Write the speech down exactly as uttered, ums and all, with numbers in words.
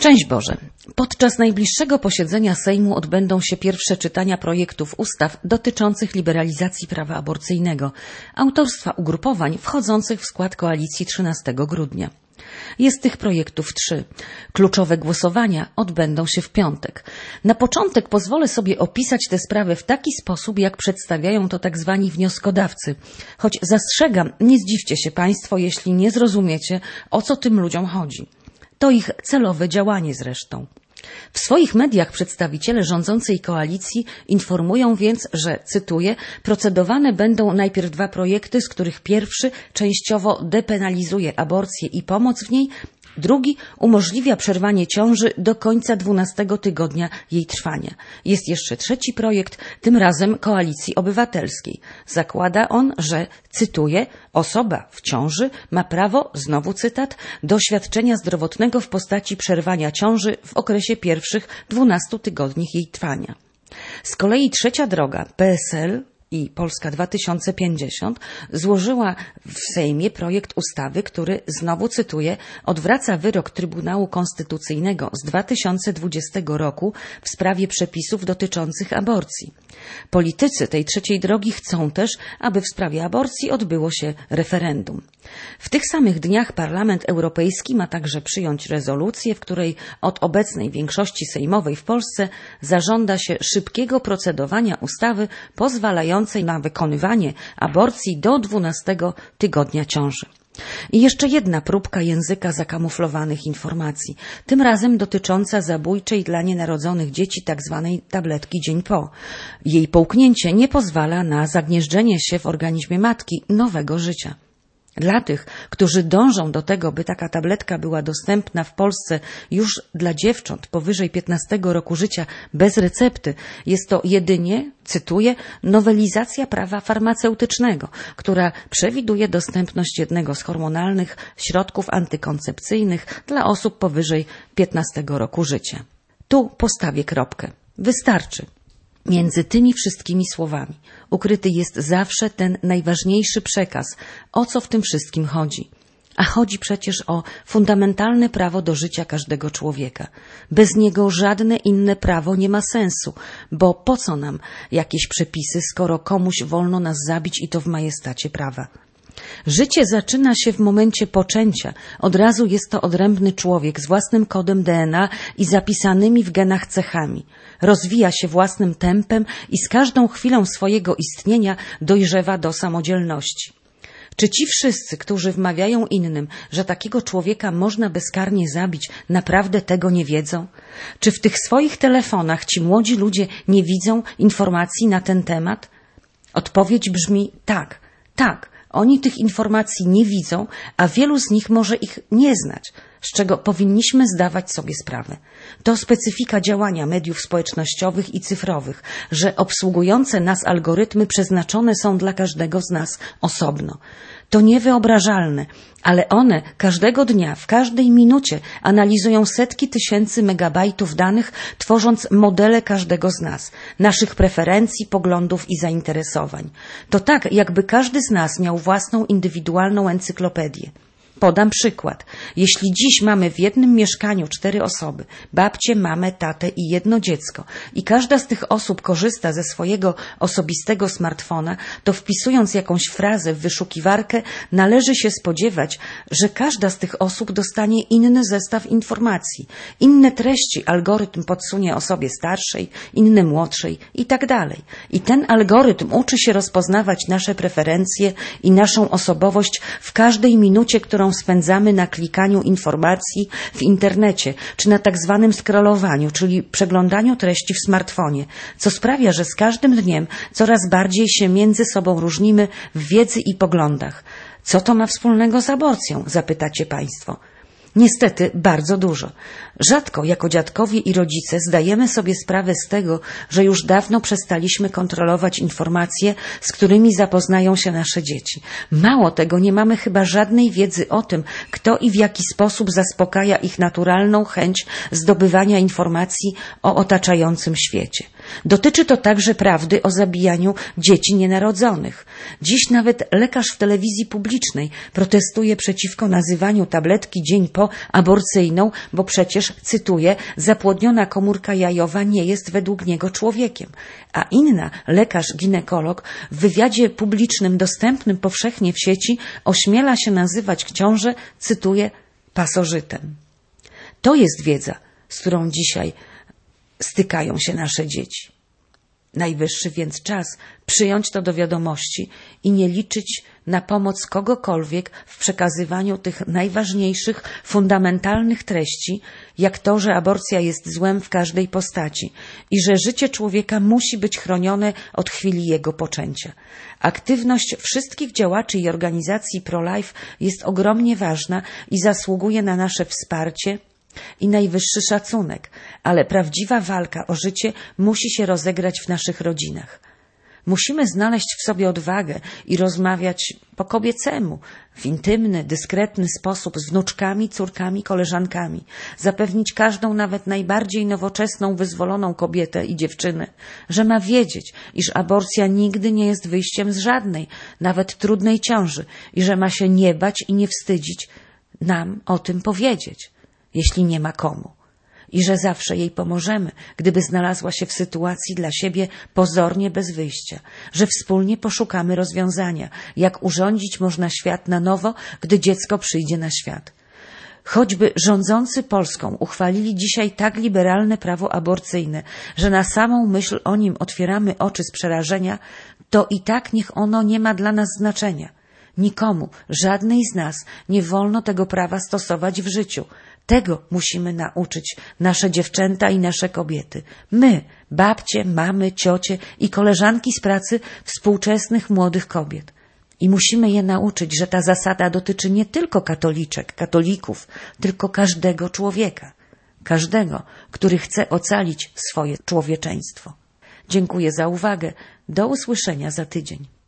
Szczęść Boże! Podczas najbliższego posiedzenia Sejmu odbędą się pierwsze czytania projektów ustaw dotyczących liberalizacji prawa aborcyjnego, autorstwa ugrupowań wchodzących w skład koalicji trzynastego grudnia. Jest tych projektów trzy. Kluczowe głosowania odbędą się w piątek. Na początek pozwolę sobie opisać tę sprawę w taki sposób, jak przedstawiają to tak zwani wnioskodawcy. Choć zastrzegam, nie zdziwcie się Państwo, jeśli nie zrozumiecie, o co tym ludziom chodzi. To ich celowe działanie zresztą. W swoich mediach przedstawiciele rządzącej koalicji informują więc, że, cytuję, procedowane będą najpierw dwa projekty, z których pierwszy częściowo depenalizuje aborcję i pomoc w niej, drugi umożliwia przerwanie ciąży do końca dwunastego tygodnia jej trwania. Jest jeszcze trzeci projekt, tym razem Koalicji Obywatelskiej. Zakłada on, że, cytuję, osoba w ciąży ma prawo, znowu cytat, do świadczenia zdrowotnego w postaci przerwania ciąży w okresie pierwszych dwunastu tygodni jej trwania. Z kolei trzecia droga, P S L i Polska dwa tysiące pięćdziesiąt złożyła w Sejmie projekt ustawy, który, znowu cytuję, odwraca wyrok Trybunału Konstytucyjnego z dwa tysiące dwudziestego roku w sprawie przepisów dotyczących aborcji. Politycy tej trzeciej drogi chcą też, aby w sprawie aborcji odbyło się referendum. W tych samych dniach Parlament Europejski ma także przyjąć rezolucję, w której od obecnej większości sejmowej w Polsce zażąda się szybkiego procedowania ustawy pozwalającej na wykonywanie aborcji do dwunastego tygodnia ciąży. I jeszcze jedna próbka języka zakamuflowanych informacji, tym razem dotycząca zabójczej dla nienarodzonych dzieci tzw. tabletki dzień po. Jej połknięcie nie pozwala na zagnieżdżenie się w organizmie matki nowego życia. Dla tych, którzy dążą do tego, by taka tabletka była dostępna w Polsce już dla dziewcząt powyżej piętnastego roku życia bez recepty, jest to jedynie, cytuję, nowelizacja prawa farmaceutycznego, która przewiduje dostępność jednego z hormonalnych środków antykoncepcyjnych dla osób powyżej piętnastego roku życia. Tu postawię kropkę. Wystarczy. Między tymi wszystkimi słowami ukryty jest zawsze ten najważniejszy przekaz, o co w tym wszystkim chodzi. A chodzi przecież o fundamentalne prawo do życia każdego człowieka. Bez niego żadne inne prawo nie ma sensu, bo po co nam jakieś przepisy, skoro komuś wolno nas zabić i to w majestacie prawa? Życie zaczyna się w momencie poczęcia. Od razu jest to odrębny człowiek z własnym kodem D N A i zapisanymi w genach cechami. Rozwija się własnym tempem i z każdą chwilą swojego istnienia dojrzewa do samodzielności. Czy ci wszyscy, którzy wmawiają innym, że takiego człowieka można bezkarnie zabić, naprawdę tego nie wiedzą? Czy w tych swoich telefonach ci młodzi ludzie nie widzą informacji na ten temat? Odpowiedź brzmi tak, tak. Oni tych informacji nie widzą, a wielu z nich może ich nie znać, z czego powinniśmy zdawać sobie sprawę. To specyfika działania mediów społecznościowych i cyfrowych, że obsługujące nas algorytmy przeznaczone są dla każdego z nas osobno. To niewyobrażalne, ale one każdego dnia, w każdej minucie analizują setki tysięcy megabajtów danych, tworząc modele każdego z nas, naszych preferencji, poglądów i zainteresowań. To tak, jakby każdy z nas miał własną indywidualną encyklopedię. Podam przykład. Jeśli dziś mamy w jednym mieszkaniu cztery osoby, babcię, mamę, tatę i jedno dziecko, i każda z tych osób korzysta ze swojego osobistego smartfona, to wpisując jakąś frazę w wyszukiwarkę, należy się spodziewać, że każda z tych osób dostanie inny zestaw informacji, inne treści algorytm podsunie osobie starszej, inny młodszej i tak dalej. I ten algorytm uczy się rozpoznawać nasze preferencje i naszą osobowość w każdej minucie, którą spędzamy na klikaniu informacji w internecie, czy na tak zwanym scrollowaniu, czyli przeglądaniu treści w smartfonie, co sprawia, że z każdym dniem coraz bardziej się między sobą różnimy w wiedzy i poglądach. Co to ma wspólnego z aborcją, zapytacie Państwo? Niestety bardzo dużo. Rzadko jako dziadkowie i rodzice zdajemy sobie sprawę z tego, że już dawno przestaliśmy kontrolować informacje, z którymi zapoznają się nasze dzieci. Mało tego, nie mamy chyba żadnej wiedzy o tym, kto i w jaki sposób zaspokaja ich naturalną chęć zdobywania informacji o otaczającym świecie. Dotyczy to także prawdy o zabijaniu dzieci nienarodzonych. Dziś nawet lekarz w telewizji publicznej protestuje przeciwko nazywaniu tabletki dzień po aborcyjną, bo przecież, cytuję, zapłodniona komórka jajowa nie jest według niego człowiekiem. A inna, lekarz ginekolog, w wywiadzie publicznym dostępnym powszechnie w sieci ośmiela się nazywać ciążę, cytuję, pasożytem. To jest wiedza, z którą dzisiaj stykają się nasze dzieci. Najwyższy więc czas przyjąć to do wiadomości i nie liczyć na pomoc kogokolwiek w przekazywaniu tych najważniejszych, fundamentalnych treści, jak to, że aborcja jest złem w każdej postaci i że życie człowieka musi być chronione od chwili jego poczęcia. Aktywność wszystkich działaczy i organizacji pro-life jest ogromnie ważna i zasługuje na nasze wsparcie i najwyższy szacunek, ale prawdziwa walka o życie musi się rozegrać w naszych rodzinach. Musimy znaleźć w sobie odwagę i rozmawiać po kobiecemu, w intymny, dyskretny sposób z wnuczkami, córkami, koleżankami, zapewnić każdą, nawet najbardziej nowoczesną, wyzwoloną kobietę i dziewczynę, że ma wiedzieć, iż aborcja nigdy nie jest wyjściem z żadnej, nawet trudnej ciąży i że ma się nie bać i nie wstydzić nam o tym powiedzieć, jeśli nie ma komu. I że zawsze jej pomożemy, gdyby znalazła się w sytuacji dla siebie pozornie bez wyjścia, że wspólnie poszukamy rozwiązania, jak urządzić można świat na nowo, gdy dziecko przyjdzie na świat. Choćby rządzący Polską uchwalili dzisiaj tak liberalne prawo aborcyjne, że na samą myśl o nim otwieramy oczy z przerażenia, to i tak niech ono nie ma dla nas znaczenia. Nikomu, żadnej z nas nie wolno tego prawa stosować w życiu. Tego musimy nauczyć nasze dziewczęta i nasze kobiety. My, babcie, mamy, ciocie i koleżanki z pracy współczesnych młodych kobiet. I musimy je nauczyć, że ta zasada dotyczy nie tylko katoliczek, katolików, tylko każdego człowieka. Każdego, który chce ocalić swoje człowieczeństwo. Dziękuję za uwagę. Do usłyszenia za tydzień.